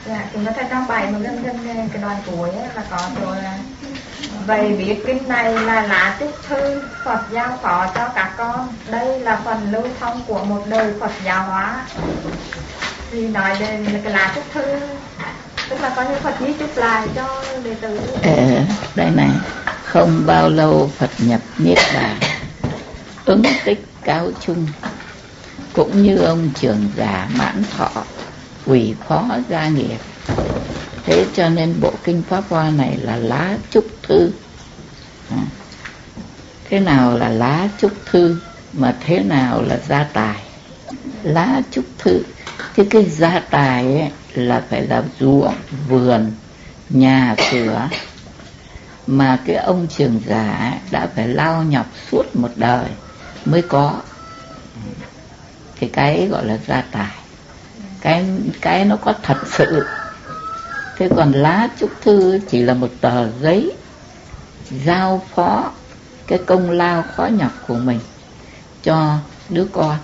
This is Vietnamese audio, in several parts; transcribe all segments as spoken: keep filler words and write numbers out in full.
Dạ, thì nó thấy trong bài mà gần gần cái đoạn cuối ấy, là có rồi là vậy biết kinh này là lá chúc thư Phật giao phó cho các con, đây là phần lưu thông của một đời Phật giáo hóa. Thì nói đến cái lá chúc thư tức là coi như Phật ghi chúc lại cho đệ tử. Ờ, đây này, không bao lâu Phật nhập niết bàn, ứng tích cao chung, cũng như ông trưởng giả Mãn Thọ ủy phó gia nghiệp. Thế cho nên bộ kinh Pháp Hoa này là lá chúc thư. À, thế nào là lá chúc thư, mà thế nào là gia tài? Lá chúc thư, thế cái gia tài ấy là phải là ruộng, vườn, nhà cửa, mà cái ông trưởng giả đã phải lao nhọc suốt một đời mới có. Thì cái gọi là gia tài, cái cái nó có thật sự. Thế còn lá chúc thư chỉ là một tờ giấy giao phó cái công lao khó nhọc của mình cho đứa con.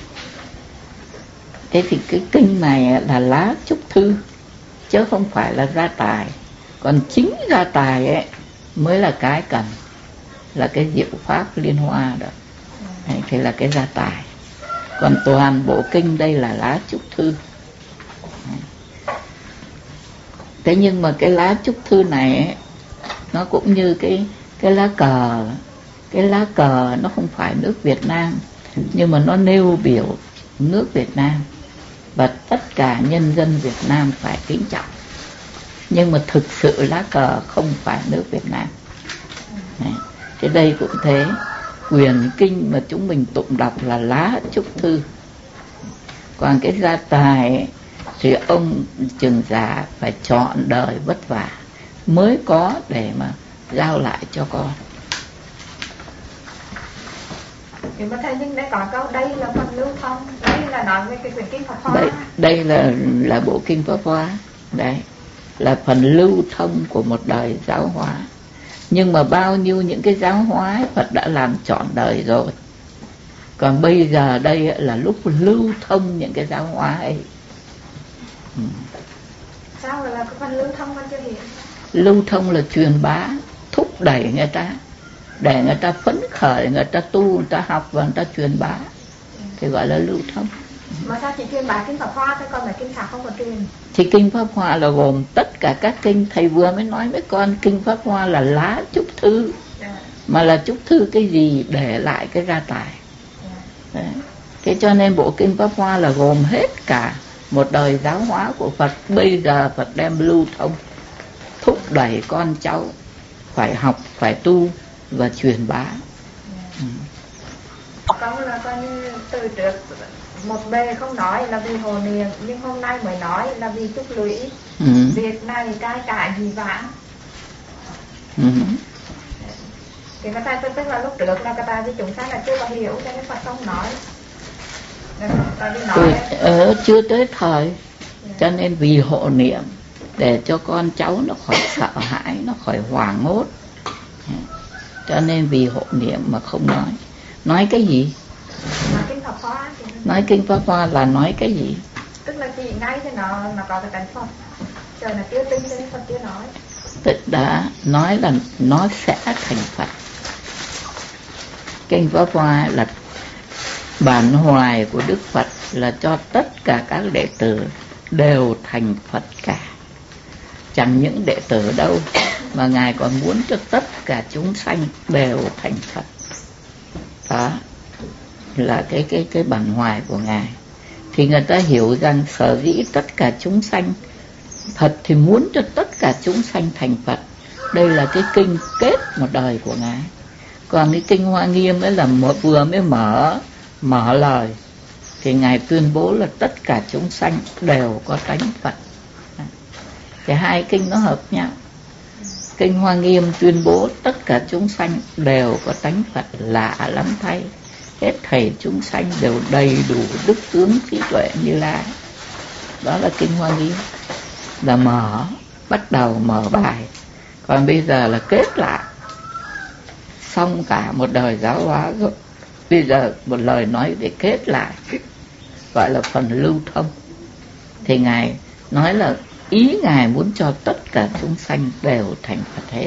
Thế thì cái kinh này là lá chúc thư chứ không phải là gia tài. Còn chính gia tài ấy mới là cái cần, là cái diệu pháp liên hoa đó. Đấy, thì là cái gia tài. Còn toàn bộ kinh đây là lá chúc thư. Thế nhưng mà cái lá chúc thư này ấy, nó cũng như cái cái lá cờ. Cái lá cờ nó không phải nước Việt Nam, nhưng mà nó nêu biểu nước Việt Nam, và tất cả nhân dân Việt Nam phải kính trọng. Nhưng mà thực sự lá cờ không phải nước Việt Nam. Đấy. Thế đây cũng thế, quyền kinh mà chúng mình tụng đọc là lá chúc thư. Còn cái gia tài ấy, thì ông trưởng giả phải chọn đời vất vả mới có để mà giao lại cho con. Nhưng mà thầy nhưng đây có câu đây là phần lưu thông, đây là nói về cái quyển kinh Pháp Hoa. Đây, đây là là bộ kinh Pháp Hoa. Đấy là phần lưu thông của một đời giáo hóa. Nhưng mà bao nhiêu những cái giáo hóa Phật đã làm trọn đời rồi. Còn bây giờ đây là lúc lưu thông những cái giáo hóa ấy. Ừ. Sao là cái phần lưu thông con chưa hiểu? Lưu thông là truyền bá, thúc đẩy người ta, để người ta phấn khởi, người ta tu, người ta học và người ta truyền bá, thì gọi là lưu thông. Mà sao chỉ truyền bá kinh Pháp Hoa thôi, còn là kinh khác không có truyền? Thì kinh Pháp Hoa là gồm tất cả các kinh. Thầy vừa mới nói với con, kinh Pháp Hoa là lá chúc thư. Yeah. Mà là chúc thư cái gì? Để lại cái gia tài. Yeah. Đấy. Thế cho nên bộ kinh Pháp Hoa là gồm hết cả một đời giáo hóa của Phật. Bây giờ Phật đem lưu thông, thúc đẩy con cháu phải học, phải tu và truyền bá. Yeah. Ừ. Câu là coi như từ trước một bề không nói là vì hồ niệm, nhưng hôm nay mới nói là vì chúc lũy. Ừ. Việc này trai cả gì vãng. Ừ. Thì người ta tức là lúc trước là người ta vì chúng ta là chưa có hiểu cho nên Phật không nói. Ừ, ờ, chưa tới thời. Yeah. Cho nên vì hộ niệm, để cho con cháu nó khỏi sợ hãi, nó khỏi hoảng hốt. Cho nên vì hộ niệm mà không nói. Nói cái gì? Nói kinh Pháp Hoa. Nói kinh Pháp Hoa là nói cái gì? Tức là chỉ ngay thì nó nó có cái cảnh Phật, trời là chưa tin cho nên Phật chưa nói. Tức đã nói là nó sẽ thành Phật. Kinh Pháp Hoa là bản hoài của Đức Phật, là cho tất cả các đệ tử đều thành Phật cả. Chẳng những đệ tử đâu, mà Ngài còn muốn cho tất cả chúng sanh đều thành Phật. Đó là cái cái cái bản hoài của Ngài. Thì người ta hiểu rằng sở dĩ tất cả chúng sanh, Phật thì muốn cho tất cả chúng sanh thành Phật. Đây là cái kinh kết một đời của Ngài. Còn cái kinh Hoa Nghiêm ấy là một vừa mới mở mở lời, thì Ngài tuyên bố là tất cả chúng sanh đều có tánh Phật. Thì hai kinh nó hợp nhau. Kinh Hoa Nghiêm tuyên bố tất cả chúng sanh đều có tánh Phật, lạ lắm thay. Hết thảy chúng sanh đều đầy đủ đức tướng trí tuệ Như Lai. Đó là kinh Hoa Nghiêm, là mở, bắt đầu mở bài. Còn bây giờ là kết lại, xong cả một đời giáo hóa rồi. Bây giờ một lời nói để kết lại, gọi là phần lưu thông. Thì Ngài nói là ý Ngài muốn cho tất cả chúng sanh đều thành Phật hết.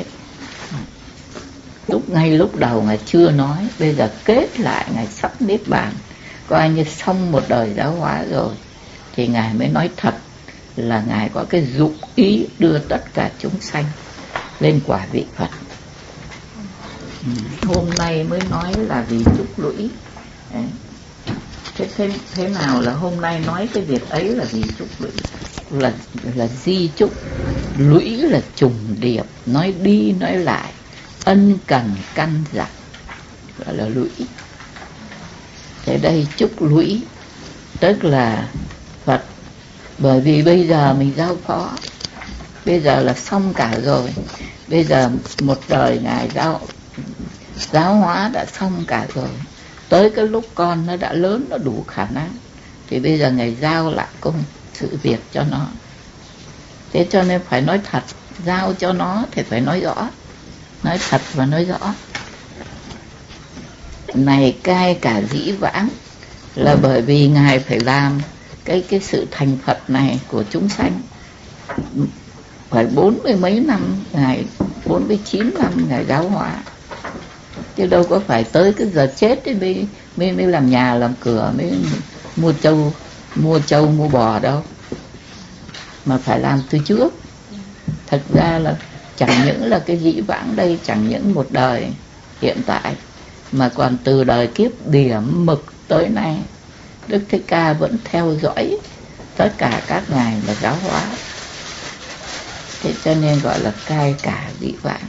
Lúc ngay lúc đầu Ngài chưa nói, bây giờ kết lại Ngài sắp niết bàn, coi như xong một đời giáo hóa rồi, thì Ngài mới nói thật là Ngài có cái dụng ý đưa tất cả chúng sanh lên quả vị Phật. Ừ. Hôm nay mới nói là vì chúc lũy. Thế, thế, thế nào là hôm nay nói cái việc ấy là vì chúc lũy? Là, là di chúc, lũy là trùng điệp, nói đi nói lại, ân cần căn dặn, gọi là lũy. Thế đây chúc lũy tức là Phật, bởi vì bây giờ mình giao phó, bây giờ là xong cả rồi, bây giờ một đời Ngài giáo giáo hóa đã xong cả rồi, tới cái lúc con nó đã lớn, nó đủ khả năng, thì bây giờ Ngài giao lại công sự việc cho nó. Thế cho nên phải nói thật, giao cho nó thì phải nói rõ, nói thật và nói rõ. Này cai cả dĩ vãng, là bởi vì Ngài phải làm cái cái sự thành Phật này của chúng sanh, phải bốn mươi mấy năm Ngài, bốn mươi chín năm Ngài giáo hóa, chứ đâu có phải tới cái giờ chết ấy mới mới mới làm nhà làm cửa, mới mua trâu mua trâu mua bò đâu, mà phải làm từ trước. Thật ra là chẳng những là cái dĩ vãng đây, chẳng những một đời hiện tại, mà còn từ đời kiếp điểm mực tới nay, Đức Thích Ca vẫn theo dõi tất cả các ngài mà giáo hóa. Thế cho nên gọi là cai cả dĩ vãng.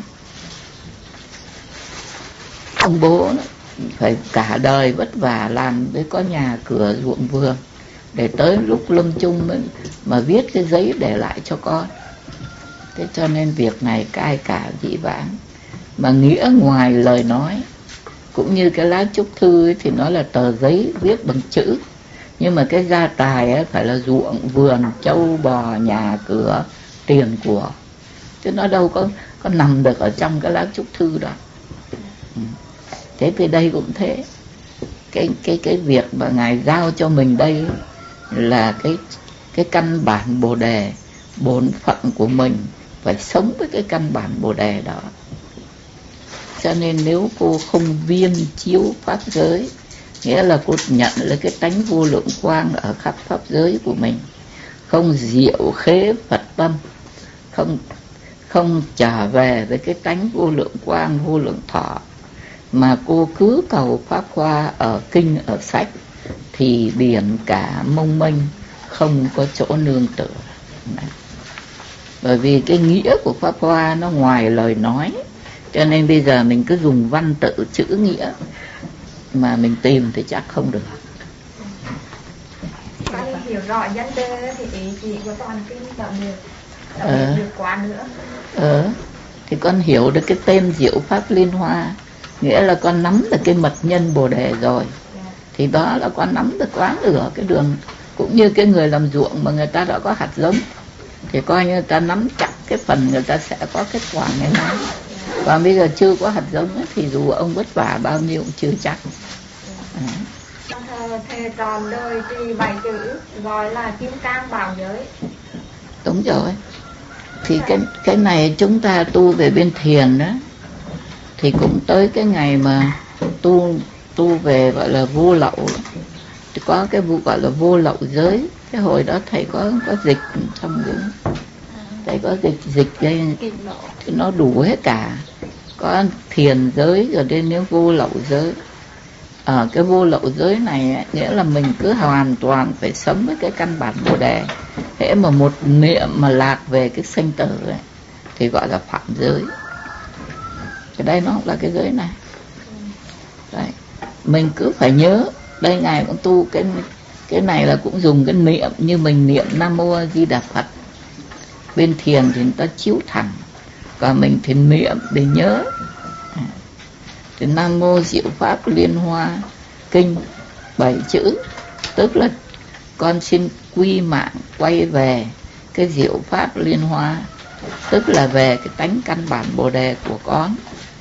Ông bố phải cả đời vất vả làm để có nhà cửa ruộng vườn, để tới lúc lâm chung mới, mà viết cái giấy để lại cho con. Thế cho nên việc này cai cả dĩ vãng. Mà nghĩa ngoài lời nói, cũng như cái lá chúc thư ấy, thì nó là tờ giấy viết bằng chữ, nhưng mà cái gia tài ấy phải là ruộng vườn, trâu bò, nhà cửa, tiền của, chứ nó đâu có có nằm được ở trong cái lá chúc thư đó. Ừ. Thế thì đây cũng thế, cái cái cái việc mà Ngài giao cho mình đây là cái cái căn bản Bồ đề, bổn phận của mình phải sống với cái căn bản Bồ đề đó. Cho nên nếu cô không viên chiếu pháp giới, nghĩa là cô nhận lấy cái tánh vô lượng quang ở khắp pháp giới của mình, không diệu khế Phật tâm, không không trở về với cái tánh vô lượng quang, vô lượng thọ, mà cô cứ cầu pháp hoa ở kinh ở sách, thì biển cả mông mênh, không có chỗ nương tựa. Bởi vì cái nghĩa của pháp hoa nó ngoài lời nói, cho nên bây giờ mình cứ dùng văn tự chữ nghĩa mà mình tìm thì chắc không được. Con hiểu rõ vấn đề thì ý chị của toàn kinh đạo được, đạo ờ. được quá nữa. Ờ, thì con hiểu được cái tên diệu pháp liên hoa, nghĩa là con nắm được cái mật nhân Bồ đề rồi, yeah. Thì đó là con nắm được quán nửa cái đường. Cũng như cái người làm ruộng mà người ta đã có hạt giống, thì coi như người ta nắm chắc cái phần người ta sẽ có kết quả ngày mai. Và bây giờ chưa có hạt giống ấy, thì dù ông vất vả bao nhiêu cũng chưa chắc. À. Thề, thề tròn đời trì bảy chữ gọi là kim cang bảo giới. Đúng rồi. Thì cái cái này chúng ta tu về bên thiền đó, thì cũng tới cái ngày mà tu tu về gọi là vô lậu, thì có cái vụ gọi là vô lậu giới. Cái hồi đó thầy có có dịch trong cái thầy có dịch dịch đây thì nó đủ hết cả, có thiền giới rồi đến nếu vô lậu giới. Ở cái vô lậu giới này ấy, nghĩa là mình cứ hoàn toàn phải sống với cái căn bản Bồ đề. Hễ mà một niệm mà lạc về cái sanh tử ấy, thì gọi là phạm giới. Cái đây nó là cái giới này. Đấy. Mình cứ phải nhớ, đây Ngài cũng tu cái cái này là cũng dùng cái niệm như mình niệm Nam Mô A Di Đà Phật. Bên thiền thì người ta chiếu thẳng, còn mình thì niệm để nhớ. Thì Nam Mô Diệu Pháp Liên Hoa Kinh bảy chữ, tức là con xin quy mạng quay về cái diệu pháp liên hoa, tức là về cái tánh căn bản Bồ đề của con.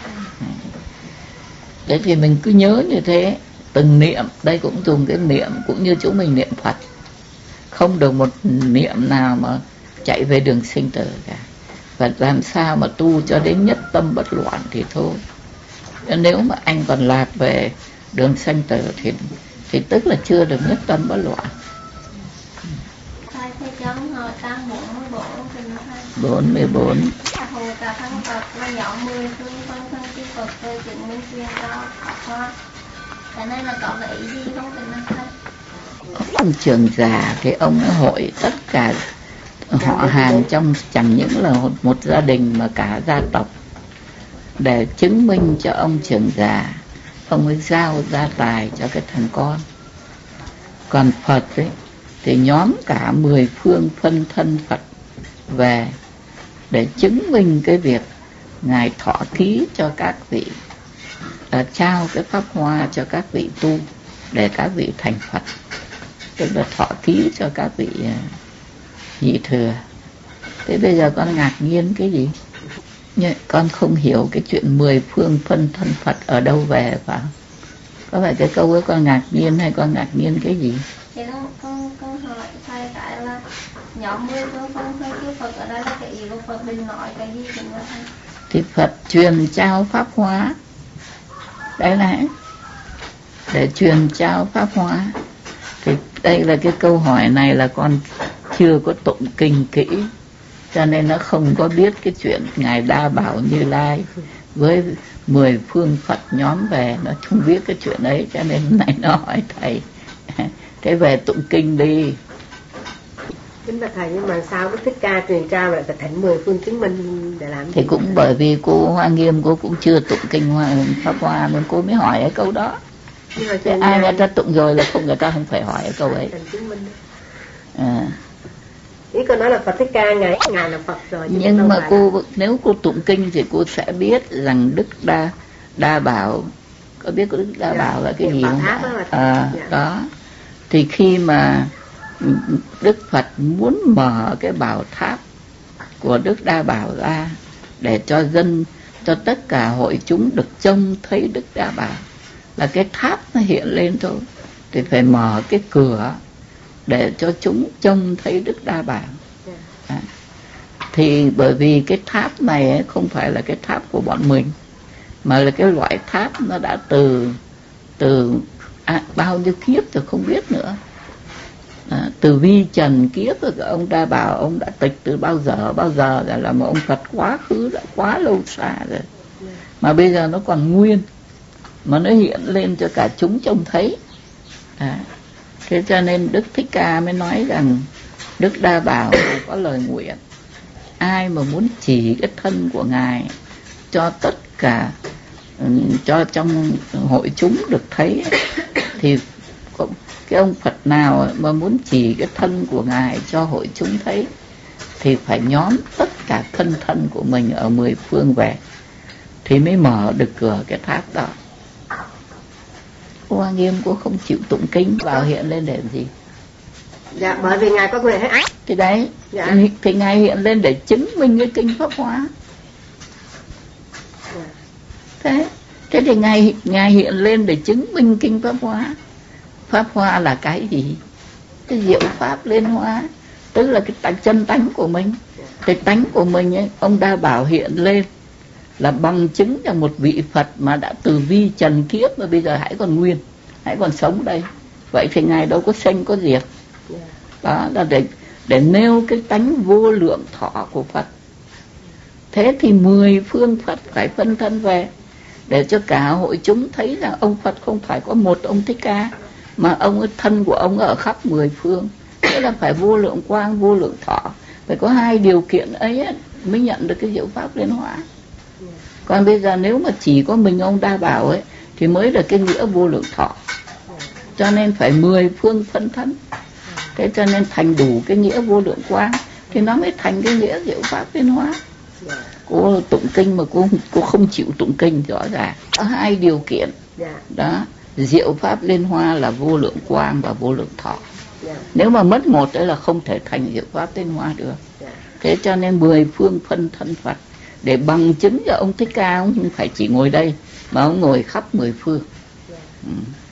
Đấy thì mình cứ nhớ như thế, từng niệm, đây cũng dùng cái niệm cũng như chúng mình niệm Phật, không được một niệm nào mà chạy về đường sinh tử cả. Và làm sao mà tu cho đến nhất tâm bất loạn thì thôi. Nếu mà anh còn lạc về đường sanh tử thì thì tức là chưa được nhất tâm bất loạn. Thầy thầy chấm hỏi tăng bốn mươi bốn thì nó hay. Bốn mươi bốn. Hồ cả thân Phật là nhóm mười phương phân thân chư Phật về chứng minh truyền đạo Pháp Hoa. Cái này là có cái ý gì không thì nó hay. Ông trưởng giả thì ông hội tất cả họ hàng trong chẳng những là một, một gia đình mà cả gia tộc để chứng minh cho ông trưởng giả. Ông ấy giao gia tài cho cái thằng con. Còn Phật ấy thì nhóm cả mười phương phân thân Phật về để chứng minh cái việc Ngài thọ thí cho các vị, à, trao cái pháp hoa cho các vị tu để các vị thành Phật, tức là thọ thí cho các vị uh, nhị thừa. Thế bây giờ con ngạc nhiên cái gì? Nhưng con không hiểu cái chuyện mười phương phân thân Phật ở đâu về phải không? Có phải cái câu ấy con ngạc nhiên hay con ngạc nhiên cái gì? Thì con, con, con hỏi thầy cái là nhóm mười phương phân thân chư Phật ở đây là cái ý của Phật định nói cái gì cũng là thầy. Thì Phật truyền trao pháp hóa. Đấy là để truyền trao pháp hóa. Thì đây là cái câu hỏi này là con chưa có tụng kinh kỹ, cho nên nó không có biết cái chuyện Ngài Đa Bảo Như Lai với mười phương Phật nhóm về, nó không biết cái chuyện ấy, cho nên này nó hỏi thầy. Thế về tụng kinh đi. Kính bạch thầy, nhưng mà sao Đức Thích Ca truyền trao lại thành mười phương chứng minh để làm gì? Thì cũng bởi vì cô Hoa Nghiêm cô cũng chưa tụng kinh Hoa Pháp Hoa nên cô mới hỏi cái câu đó. Thế ai người ta tụng rồi là không, người ta không phải hỏi cái câu ấy. À. Ý cô nói là Phật Thích Ca ngài ngài là Phật rồi. Nhưng mà cô là... nếu cô tụng kinh thì cô sẽ biết rằng Đức Đa Đa Bảo, có biết Đức Đa dạ, Bảo là cái gì không? À, dạ. Đó. Thì khi mà Đức Phật muốn mở cái bảo tháp của Đức Đa Bảo ra để cho dân, cho tất cả hội chúng được trông thấy Đức Đa Bảo, là cái tháp nó hiện lên thôi, thì phải mở cái cửa để cho chúng trông thấy Đức Đa Bảo. À. Thì bởi vì cái tháp này ấy, không phải là cái tháp của bọn mình, mà là cái loại tháp nó đã từ từ à, bao nhiêu kiếp rồi không biết nữa. À, từ vi trần kiếp rồi ông Đa Bảo ông đã tịch từ bao giờ bao giờ là, là một ông Phật quá khứ đã quá lâu xa rồi, mà bây giờ nó còn nguyên, mà nó hiện lên cho cả chúng trông thấy. À, thế cho nên Đức Thích Ca mới nói rằng Đức Đa Bảo có lời nguyện, ai mà muốn chỉ cái thân của Ngài cho tất cả, cho trong hội chúng được thấy, thì cái ông Phật nào mà muốn chỉ cái thân của Ngài cho hội chúng thấy thì phải nhóm tất cả thân thân của mình ở mười phương về thì mới mở được cửa cái tháp đó. Hoa Nghiêm cô không chịu tụng kinh vào hiện lên để làm gì? Dạ, bởi vì Ngài có nguyện hết ác. Thì đấy, dạ. thì, thì Ngài hiện lên để chứng minh cái kinh Pháp Hóa. Dạ. Thế, thế thì Ngài, Ngài hiện lên để chứng minh kinh Pháp Hóa. Pháp Hoa là cái gì? Cái diệu pháp liên hóa, tức là cái tánh, chân tánh của mình. Cái tánh của mình ấy, ông Đa Bảo hiện lên là bằng chứng cho một vị Phật mà đã từ vi trần kiếp mà bây giờ hãy còn nguyên, hãy còn sống đây. Vậy thì Ngài đâu có sinh có diệt. Đó là để, để nêu cái tánh vô lượng thọ của Phật. Thế thì mười phương Phật phải phân thân về để cho cả hội chúng thấy rằng ông Phật không phải có một ông Thích Ca, mà ông ấy, thân của ông ở khắp mười phương. Thế là phải vô lượng quang, vô lượng thọ. Phải có hai điều kiện ấy mới nhận được cái diệu pháp liên hóa. Còn bây giờ nếu mà chỉ có mình ông Đa Bảo ấy thì mới là cái nghĩa vô lượng thọ. Cho nên phải mười phương phân thân. Thế cho nên thành đủ cái nghĩa vô lượng quang thì nó mới thành cái nghĩa diệu pháp liên hóa. Cô tụng kinh mà cô, cô không chịu tụng kinh rõ ràng. Có hai điều kiện. Đó, diệu pháp liên hoa là vô lượng quang và vô lượng thọ. Nếu mà mất một đấy là không thể thành diệu pháp liên hoa được. Thế cho nên mười phương phân thân Phật để bằng chứng cho ông Thích Ca, ông không phải chỉ ngồi đây mà ông ngồi khắp mười phương. Ừ.